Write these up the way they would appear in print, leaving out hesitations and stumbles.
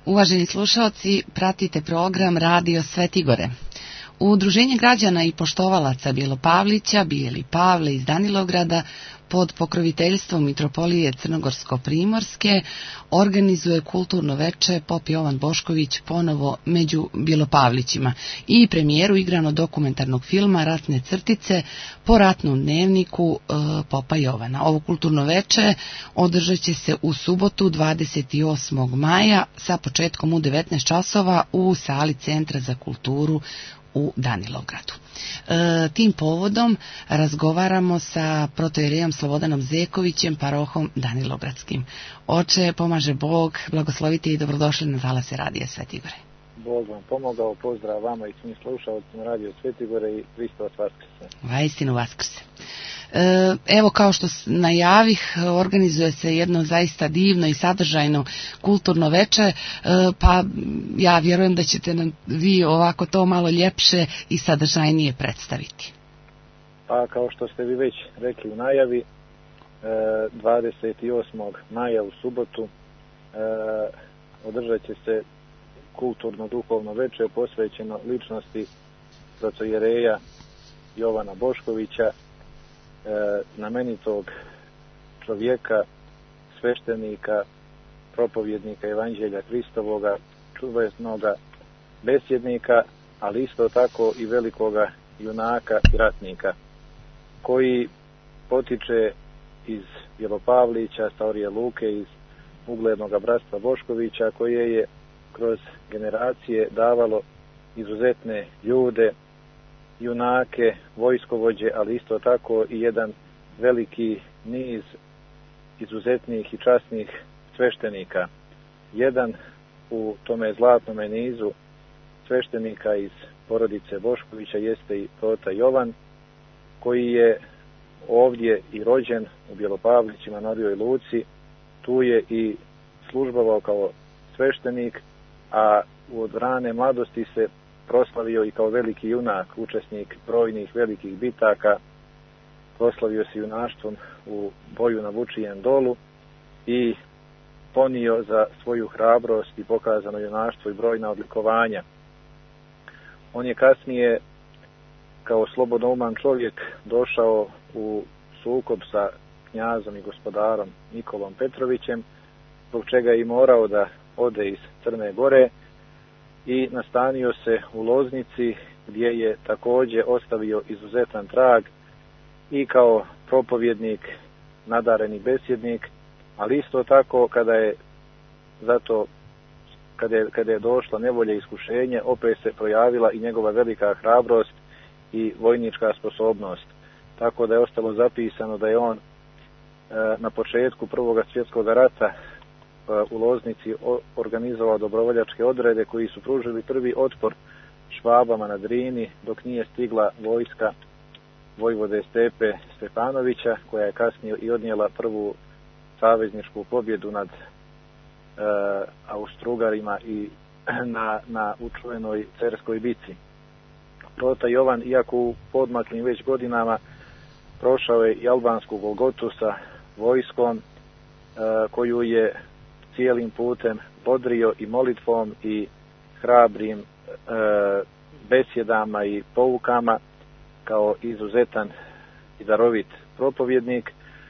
Uvaženi slušaoci, pratite program Radio Svetigore. Udruženje građana i poštovalaca Bjelopavlića, Bijeli Pavle iz Danilograda, pod pokroviteljstvom Mitropolije Crnogorsko-Primorske, organizuje kulturno veče Pop Jovan Bošković ponovo među Bjelopavlićima i premijeru igrano-dokumentarnog filma Ratne crtice po ratnom dnevniku Popa Jovana. Ovo kulturno veče održat će se u subotu 28. maja sa početkom u 19 časova u sali Centra za kulturu u Danilogradu. Tim povodom razgovaramo sa protoijerejom Slobodanom Zekovićem, parohom Danilogradskim. Oče, pomaže Bog, blagoslovite i dobrodošli na talase Radija Svetigore. Bog vam pomogao, pozdrav vama i svim slušalcima Radio Svetigore i Hristos Vaskrse. Vaistinu Vaskrse. Evo, kao što najavih, organizuje se jedno zaista divno i sadržajno kulturno veče, pa ja vjerujem da ćete nam vi ovako to malo ljepše i sadržajnije predstaviti. Pa kao što ste vi već rekli u najavi, 28. maja u subotu održat će se kulturno-duhovno veče posvećeno ličnosti protoijereja Jovana Boškovića, znamenitog čovjeka, sveštenika, propovjednika Evanđelja Hristovoga, čuvenoga besjednika, ali isto tako i velikoga junaka i ratnika, koji potiče iz Bjelopavlića, Staorije Luke, iz uglednog bratstva Boškovića, koje je kroz generacije davalo izuzetne ljude, junake, vojskovođe, ali isto tako i jedan veliki niz izuzetnih i časnih sveštenika. Jedan u tome zlatnome nizu sveštenika iz porodice Boškovića jeste i prota Jovan, koji je ovdje i rođen u Bjelopavlićima, Novijoj Luci. Tu je i službovao kao sveštenik, a od rane mladosti se proslavio i kao veliki junak, učesnik brojnih velikih bitaka. Proslavio se junaštvom u boju na Vučijem dolu i ponio za svoju hrabrost i pokazano junaštvo i brojna odlikovanja. On je kasnije kao slobodouman čovjek došao u sukob sa knjazom i gospodarom Nikolom Petrovićem, zbog čega je i morao da ode iz Crne Gore i nastanio se u Loznici, gdje je također ostavio izuzetan trag i kao propovjednik, nadareni besjednik, ali isto tako kada je došla nevolja i iskušenje, opet se projavila i njegova velika hrabrost i vojnička sposobnost. Tako da je ostalo zapisano da je on na početku Prvog svjetskog rata u Loznici organizovao dobrovoljačke odrede koji su pružili prvi otpor Švabama na Drini, dok nije stigla vojska vojvode Stepe Stefanovića, koja je kasnije i odnijela prvu savezničku pobjedu nad Austrougarima i na učuvenoj Cerskoj bici. Prota Jovan, iako u podmaklim već godinama, prošao je i albansku Golgotu sa vojskom koju je cijelim putem bodrio i molitvom i hrabrim besjedama i poukama kao izuzetan i darovit propovjednik,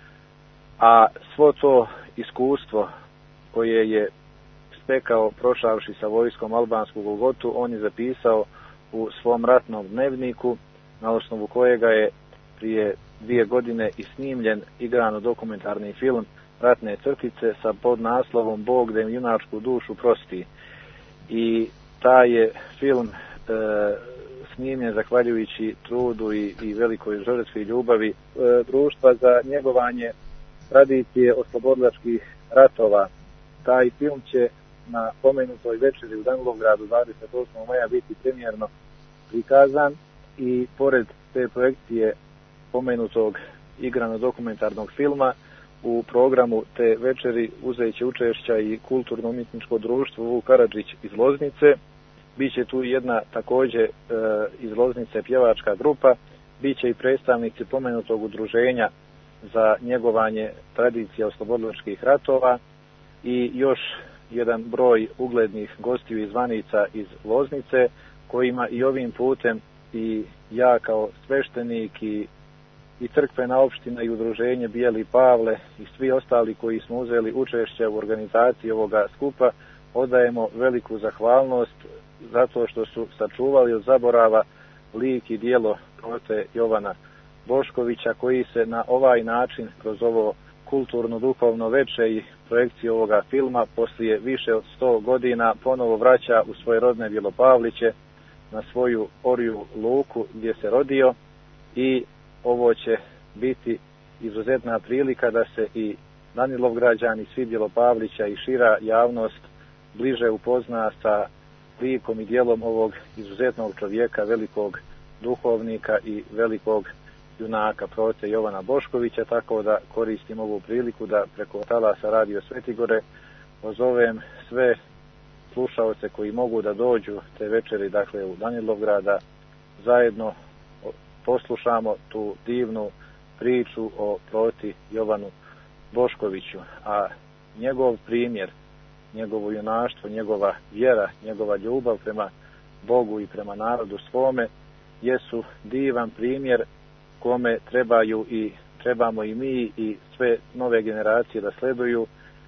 a svo to iskustvo koje je stekao prošavši sa vojskom albansku Golgotu, on je zapisao u svom ratnom dnevniku, na osnovu kojega je prije 2 godine i snimljen igrano-dokumentarni film Ratne crtice sa podnaslovom Bog da im junačku dušu prosti. I taj je film snimljen zahvaljujući trudu i velikoj žrtvi i ljubavi društva za njegovanje tradicije oslobodilačkih ratova. Taj film će na pomenutoj večeri u Danilogradu 28. maja biti premijerno prikazan i pored te projekcije pomenutog igrano-dokumentarnog filma u programu te večeri uzet će učešća i kulturno-umjetničko društvo Vuk Karadžić iz Loznice. Biće tu jedna također iz Loznice pjevačka grupa, biće i predstavnici pomenutog udruženja za njegovanje tradicija oslobodilačkih ratova i još jedan broj uglednih gostiju i zvanica iz Loznice, kojima i ovim putem i ja kao sveštenik i crkvena opština i udruženje Bijeli Pavle i svi ostali koji smo uzeli učešće u organizaciji ovoga skupa odajemo veliku zahvalnost zato što su sačuvali od zaborava lik i djelo prote Jovana Boškovića, koji se na ovaj način kroz ovo kulturno duhovno veče i projekciju ovoga filma poslije više od 100 godina ponovo vraća u svoje rodne Bjelopavliće, na svoju Orju luku gdje se rodio, i ovo će biti izuzetna prilika da se i Danilovgrađani, svi Bjelopavlića i šira javnost bliže upozna sa likom i djelom ovog izuzetnog čovjeka, velikog duhovnika i velikog junaka prote Jovana Boškovića, tako da koristim ovu priliku da preko talasa Radio Svetigore pozovem sve slušaoce koji mogu da dođu te večeri, dakle u Danilovgrada, zajedno poslušamo tu divnu priču o proti Jovanu Boškoviću, a njegov primjer, njegovo junaštvo, njegova vjera, njegova ljubav prema Bogu i prema narodu svome jesu divan primjer kome trebamo i mi i sve nove generacije da sleduju,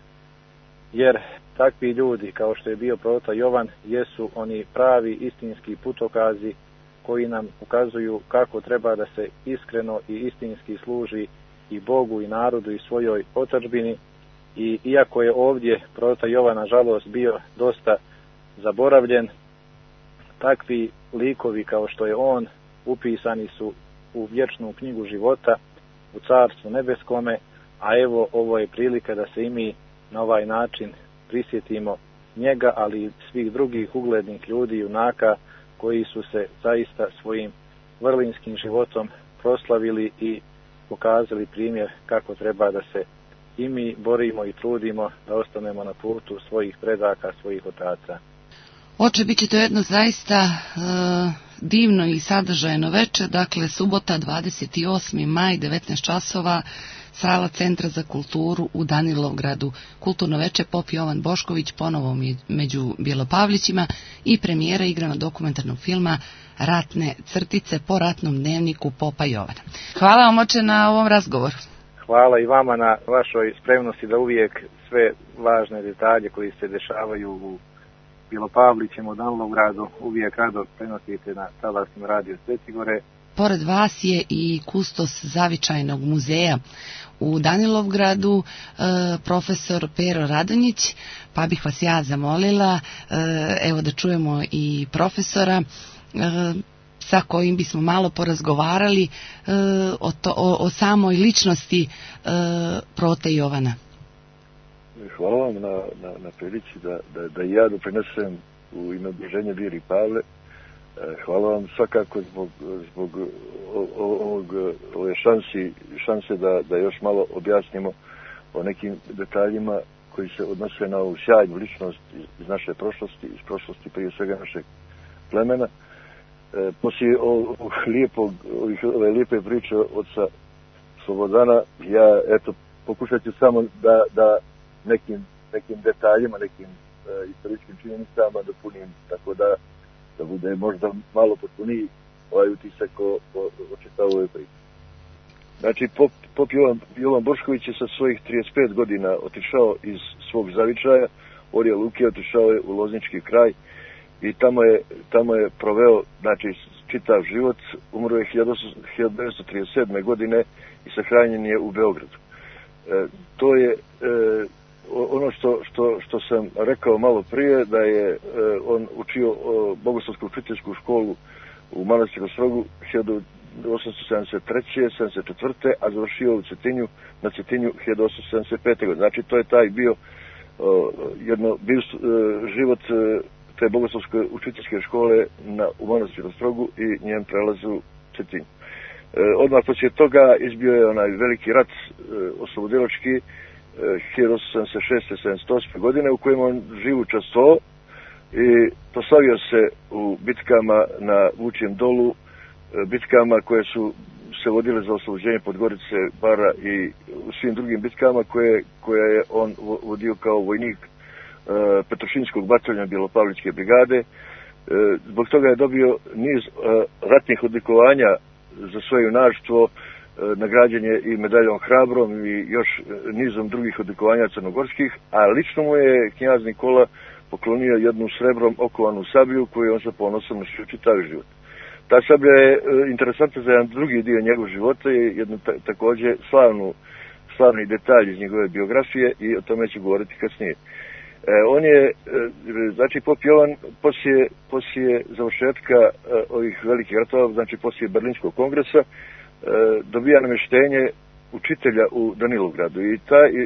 jer takvi ljudi kao što je bio prota Jovan jesu oni pravi istinski putokazi koji nam ukazuju kako treba da se iskreno i istinski služi i Bogu i narodu i svojoj otadžbini. I iako je ovdje prota Jovan nažalost bio dosta zaboravljen, takvi likovi kao što je on upisani su u vječnu knjigu života u Carstvu nebeskome, a evo ovo je prilika da se i mi na ovaj način prisjetimo njega, ali i svih drugih uglednih ljudi, junaka koji su se zaista svojim vrlinskim životom proslavili i pokazali primjer kako treba da se i mi borimo i trudimo da ostanemo na putu svojih predaka, svojih otaca. Oče, bit će to jedno zaista divno i sadržajno večer, dakle subota 28. maj 19 časova, sala Centra za kulturu u Danilovgradu. Kulturno večer Pop Jovan Bošković ponovo među Bjelopavlićima i premijera igrano dokumentarnog filma Ratne crtice po ratnom dnevniku Popa Jovana. Hvala vam, oče, na ovom razgovoru. Hvala i vama na vašoj spremnosti da uvijek sve važne detalje koji se dešavaju u Bjelopavlićima, u Danilovgradu, uvijek rado prenosite na talasima Radio Svetigore. Pored vas je i kustos Zavičajnog muzeja u Danilovgradu, profesor Pero Radonjić, pa bih vas ja zamolila, evo da čujemo i profesora, sa kojim bismo malo porazgovarali o samoj ličnosti prote Jovana. Hvala vam na prilici da i ja doprinesem u ime Udruženja Bijeli Pavle. Hvala vam svakako zbog ove šanse da još malo objasnimo o nekim detaljima koji se odnose na ovu sjajnu ličnost iz naše prošlosti, iz prošlosti prije svega našeg plemena. Poslije ove lijepe priče oca Slobodana, ja pokušat ću samo da nekim detaljima, nekim istorijskim činjenicama dopunim, tako da bude možda malo potpuniji ovaj utisak o čitavu ove priče. Znači, Pop Jovan Bošković je sa svojih 35 godina otišao iz svog zavičaja, Orje luke, otišao je u Loznički kraj i tamo je proveo, znači, čitav život. Umro je 1937. godine i sahranjen je u Beogradu. To je ono što sam rekao malo prije, da je on učio Bogoslovsku učiteljsku školu u Manastiru Ostrogu 1873. 74. a završio na Cetinju 1875. godine. Znači, to je taj bio život te Bogoslovske učiteljske škole u Manastiru Ostrogu i njen prelaz u Cetinju. Odmah poslije toga izbio je onaj veliki rat oslobodilački 1876-78. godine u kojem on živ učestvovao i proslavio se u bitkama na Vučjem dolu, bitkama koje su se vodile za oslobođenje Podgorice, Bara i u svim drugim bitkama koje je on vodio kao vojnik Petrošinskog bataljona Bjelopavličke brigade. Zbog toga je dobio niz ratnih odlikovanja za svoje junaštvo, nagrađen i medaljom Hrabrom i još nizom drugih odlikovanja crnogorskih, a lično mu je knjaz Nikola poklonio jednu srebrom okovanu sablju koju on sa ponosom nosio čitav život. Ta sablja je interesantna za jedan drugi dio njegov života i jednu također slavni detalj iz njegove biografije i o tome ću govoriti kasnije. On je, znači, pop Jovan poslije završetka ovih velikih ratova, znači poslije Berlinskog kongresa, dobija namještenje učitelja u Danilovgradu i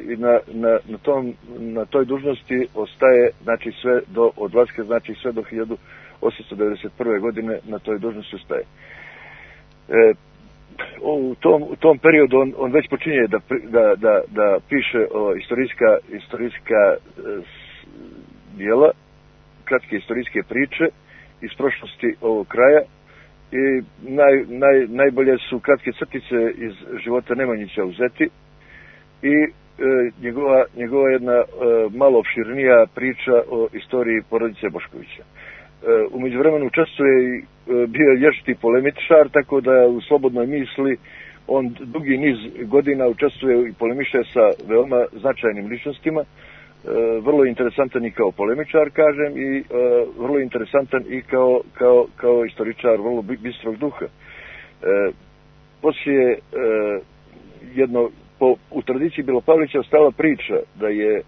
na toj dužnosti ostaje, znači, sve do odlaska, znači sve do 1891. godine na toj dužnosti ostaje. U tom periodu on već počinje da piše istorijska dijela, kratke istorijske priče iz prošlosti ovog kraja i najbolje su kratke crtice iz života Nemanjića uzeti i njegova jedna malo opširnija priča o istoriji porodice Boškovića. U međuvremenu učestvuje i bio vješti polemičar, tako da u Slobodnoj misli on dugi niz godina učestvuje i polemiše sa veoma značajnim ličnostima. Vrlo interesantan i kao polemičar, kažem, i vrlo interesantan i kao istoričar vrlo bistrog duha. Poslije u tradiciji Bjelopavlića ostala priča da je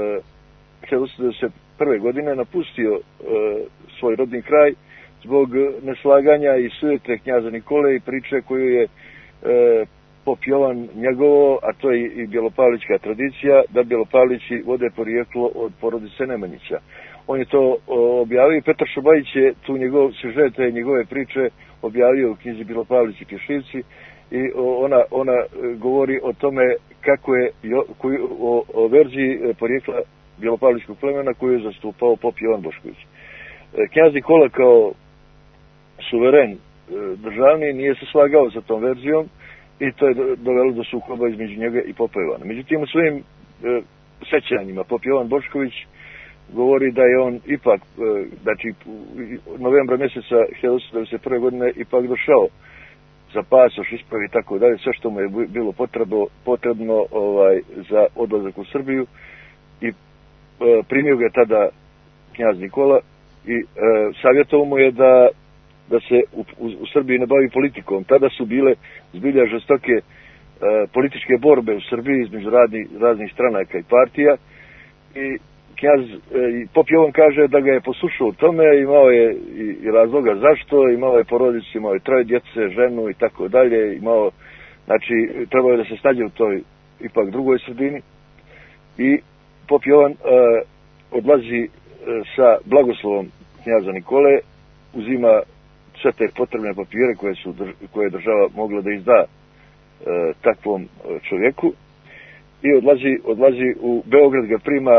1991. godine napustio svoj rodni kraj zbog neslaganja i sujete knjaza Nikole i priče koju je pop Jovan njegovo, a to je i Bjelopavlićka tradicija, da Bjelopavlići vode porijeklo od porodice Nemanjića. On je to objavio i Petar Šobajić je tu sižete njegove priče objavio u knjizi Bjelopavlići Pješivci i ona govori o tome kako je o verziji porijekla Bjelopavličkog plemena koju je zastupao pop Jovan Bošković. Knjaz Nikola kao suveren državni nije se slagao sa tom verzijom i to je dovelo do sukoba između njega i popa Jovana. Međutim, u svojim sećanjima pop Jovan Bošković govori da je on ipak, znači novembra mjeseca 1991. godine ipak došao za pasoš, ispravi i tako dalje, sve što mu je bilo potrebno za odlazak u Srbiju i primio ga tada knjaz Nikola i savjetovao mu je da se u Srbiji ne bavi politikom. Tada su bile zbilja žestoke političke borbe u Srbiji između raznih stranaka i partija i pop Jovan kaže da ga je poslušao u tome, imao je i razloga zašto, imao je porodicu, imao je 3 djece, ženu i tako dalje, znači trebao je da se snađe u toj ipak drugoj sredini i pop Jovan odlazi sa blagoslovom knjaza Nikole, uzima sve te potrebne papire koje je država mogla da izda takvom čovjeku i odlazi u Beograd, ga prima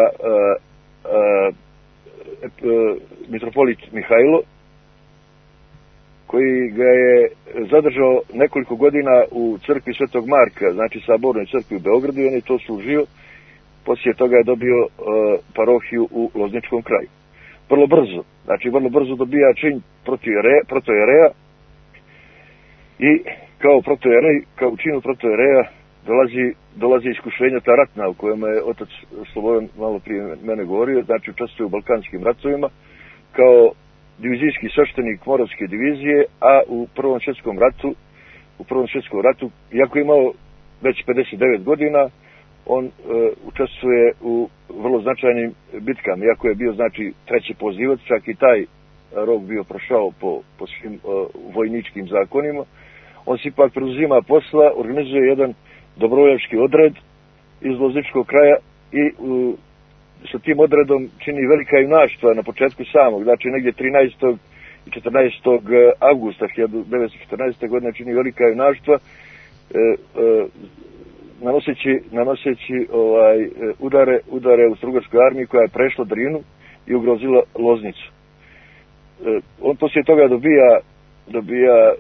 mitropolit Mihajlo, koji ga je zadržao nekoliko godina u crkvi Svetog Marka, znači sabornoj crkvi u Beogradu, i on je to služio. Poslije toga je dobio parohiju u Lozničkom kraju. Vrlo brzo dobija čin protojereja i kao činu protojereja dolazi iskušenja ta ratna o kojima je otac Slobodan malo prije mene govorio, znači učestvuje u Balkanskim ratovima kao divizijski sveštenik Moravske divizije, a u Prvom svjetskom ratu, iako je imao već 59 godina, on učestvuje u vrlo značajnim bitkama, iako je bio, znači, 3. pozivac, čak i taj rok bio prošao po svim vojničkim zakonima. On se ipak preuzima posla, organizuje jedan dobrovoljački odred iz Lozničkog kraja i sa tim odredom čini velika junaštva na početku samog, znači negdje 13. i 14. avgusta 1914. godine čini velika junaštva, nanoseći udare u Austrougarskoj armiji koja je prešla Drinu i ugrozila Loznicu. On poslije toga dobija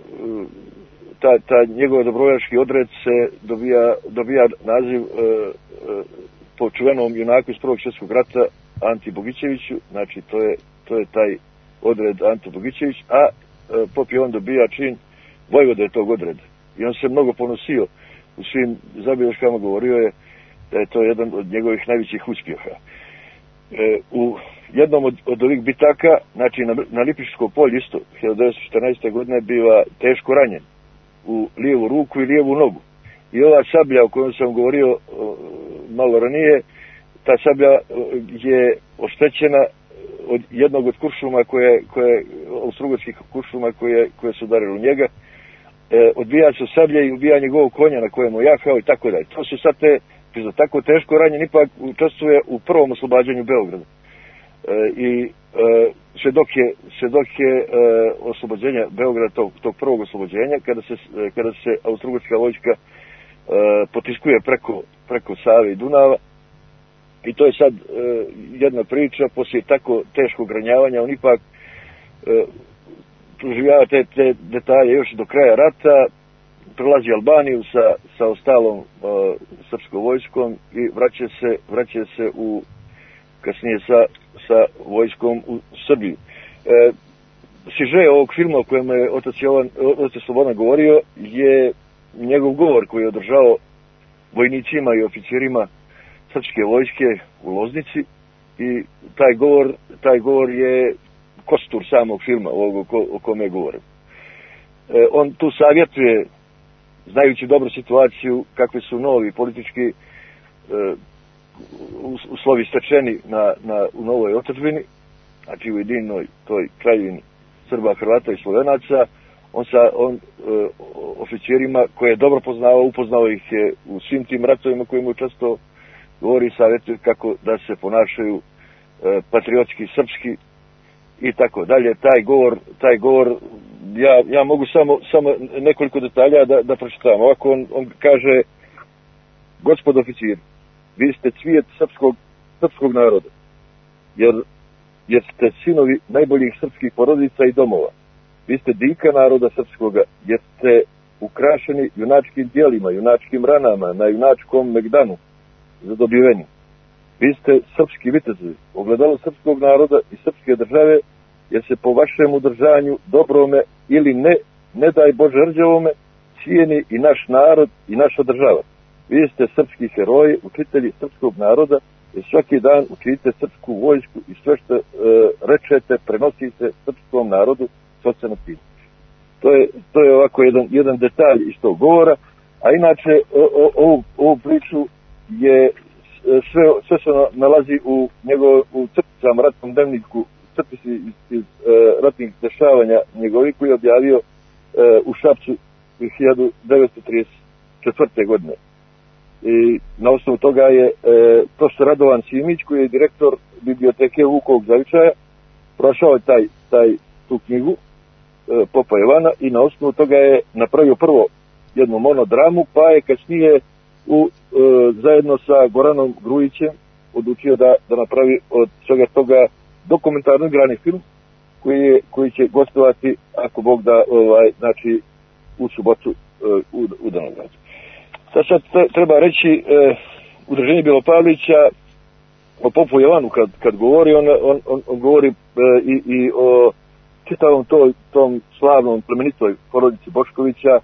ta njegov dobrovoljački odred se dobija naziv po čuvenom junaku iz Prvog svjetskog rata Anti Bogićeviću, znači to je taj odred Ante Bogićević, a pop je on dobija čin vojvode tog odreda. I on se mnogo ponosio u svim zabilješkama, govorio je da je to jedan od njegovih najvećih uspjeha. U jednom od ovih bitaka, znači na Lipiškom polju isto, 1914. godine biva teško ranjen u lijevu ruku i lijevu nogu. I ova sablja o kojoj sam govorio malo ranije, ta sablja je oštećena od jednog od kuršuma austrougarskih kuršuma koje su udarili u njega. Odbija se sablje i ubija njegovog konja na kojemu jahao i tako dalje. To su sad za tako teško ranjen ipak učestvuje u prvom oslobađanju Beograda. I sve dok je oslobođenja Beograda, tog prvog oslobođenja, kada se austrougarska vojska potiskuje preko Save i Dunava. I to je sad jedna priča, poslije tako teškog ranjavanja, on ipak proživljava te detalje još do kraja rata, prelazi Albaniju sa ostalom srpskom vojskom i vraća se kasnije sa vojskom u Srbiju. Siže ovog filma o kojem je otac Slobodan govorio je njegov govor koji je održao vojnicima i oficirima srpske vojske u Loznici i taj govor je kostur samog filma ovog o kome je govorio. On tu savjetuje, znajući dobro situaciju, kakvi su novi politički uslovi stečeni u novoj otadžbini, znači u jedinoj toj kraljevini Srba, Hrvata i Slovenaca. On oficirima koje je dobro upoznao ih je u svim tim ratovima kojima često govori, savjetuje kako da se ponašaju patriotski, srpski i tako dalje. Taj govor ja mogu samo nekoliko detalja da pročitam. Ovako on kaže: gospod oficir, vi ste cvijet srpskog naroda, jer ste sinovi najboljih srpskih porodica i domova. Vi ste dika naroda srpskoga, jer ste ukrašeni junačkim djelima, junačkim ranama, na junačkom Megdanu zadobiveni. Vi ste srpski vitezovi, ogledalo srpskog naroda i srpske države, jer se po vašem udržanju dobrome ili ne daj Bože rđavome, cijeni i naš narod i naša država. Vi ste srpski heroji, učitelji srpskog naroda, jer svaki dan učite srpsku vojsku i sve što rečete prenosite srpskom narodu socijalno pismo. To je ovako jedan detalj iz tog govora, a inače ovu priču je sve se nalazi u crticama, ratnom dnevniku, crtici iz ratnih dešavanja njegovih koji je objavio u Šapcu 1934. godine. I na osnovu toga je profesor Radovan Simić, koji je direktor biblioteke Vukovog zavičaja, prošao je tu knjigu Popa Jovana i na osnovu toga je napravio prvo jednu monodramu, pa je kasnije zajedno sa Goranom Grujićem odlučio da napravi od svega toga dokumentarno igrani film koji će gostovati, ako Bog da, znači u subotu u Danogradu. Sad treba reći, Udruženje Belopavlića o Popu Jovanu kad govori, on govori i o čitavom tom slavnom plemenitoj porodici Boškovića,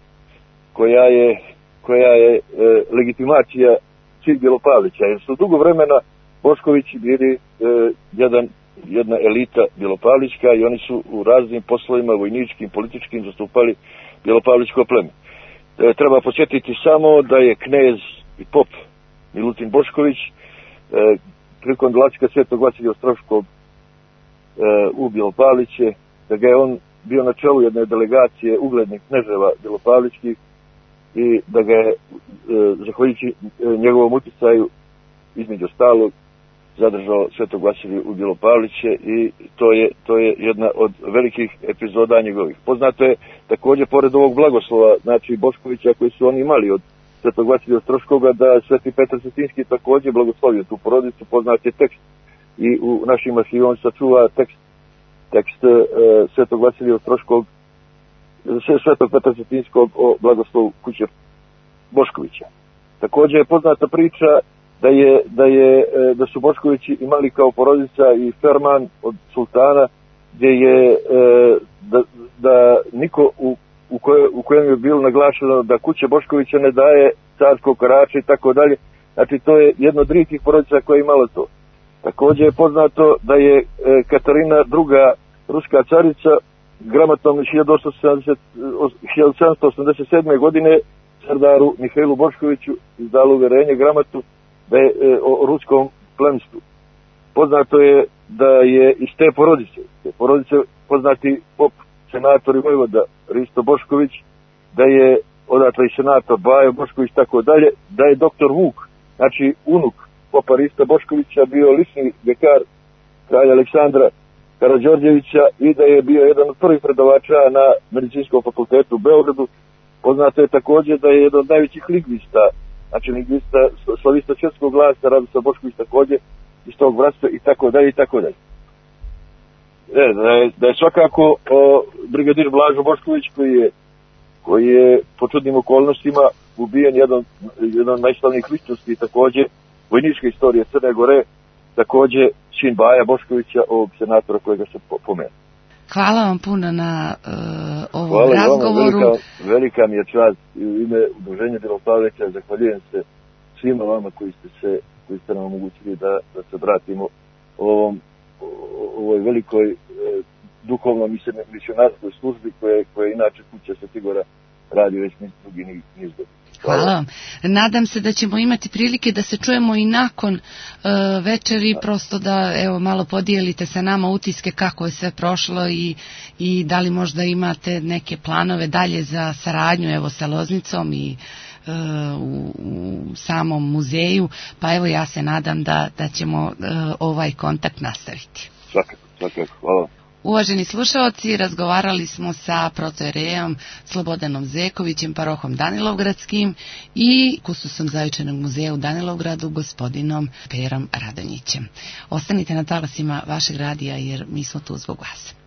koja je legitimacija svih Belopavlića, jer su dugo vremena Boškovići bili jedna elita Belopavlićka i oni su u raznim poslovima vojničkim, političkim zastupali Belopavlićko pleme. Treba podsjetiti samo da je knez i pop Milutin Bošković prilikom dolaska Svetog Vasilija Ostroškog u Belopavliće, da ga je on bio na čelu jedne delegacije uglednih kneževa Belopavlićkih i da ga je, zahvaljujući njegovom utjecaju, između ostalog, zadržao Svetog Vasilija u Belopavliće i to je jedna od velikih epizoda njegovih. Poznato je također, pored ovog blagoslova, znači Boškovića koji su oni imali od Svetog Vasilija Ostroškoga, da Sveti Petar Cetinski također blagoslovio tu porodicu. Poznat je tekst i u našim arhivima sačuva tekst Svetog Vasilija Ostroškog, Svetog Petra Cetinskog o blagoslovu kuće Boškovića. Također je poznata priča da su Boškovići imali kao porodica i ferman od sultana, gdje je da niko u kojem je bilo naglašeno da kuće Boškovića ne daje carskog karača i tako dalje. Znači to je jedno od rijetkih porodica koja je imala to. Također je poznato da je Katarina II. Ruska carica gramatom 1787. godine cardaru Mihajlu Boškoviću izdala uvjerenje gramatu da je o ruskom plemstvu. Poznato je da je iz te porodice poznati pop senator i vojvoda Risto Bošković, da je odatle i senator Bajo Bošković, tako dalje, da je doktor Vuk, znači unuk popa Rista Boškovića, bio lični vikar kralja Aleksandra Karađorđevića i da je bio jedan od prvih predavača na Medicinskom fakultetu u Beogradu. Poznato je također da je jedan od najvećih lingvista, znači lingvista slavista četskog glasa, Radoslav Bošković također iz tog bratstva i tako dalje i tako dalje. Da je svakako brigadir Blažo Bošković koji je po čudnim okolnostima ubijen, jedan najslavnijih ličnosti, također vojničke istorije Crne Gore, također sin Baja Boškovića, ovog senatora kojega se pomenuo. Hvala vam puno na ovom razgovoru. Vama, velika mi je čast i u ime Udruženja Belopavleća zahvaljujem se svima vama koji ste nam omogućili da se vratimo ovoj velikoj duhovnom misionarskoj službi koje inače kuća Svetigora radi već dugi niz godina. Hvala vam. Nadam se da ćemo imati prilike da se čujemo i nakon večeri, prosto da malo podijelite sa nama utiske kako je sve prošlo i da li možda imate neke planove dalje za saradnju sa Loznicom i u samom muzeju, pa ja se nadam da ćemo ovaj kontakt nastaviti. Svakako, hvala. Uvaženi slušaoci, razgovarali smo sa protoierejom Slobodanom Zekovićem, parohom Danilovgradskim i kustosom Zavičajnog muzeja u Danilovgradu, gospodinom Perom Radonjićem. Ostanite na talasima vašeg radija jer mi smo tu zbog vas.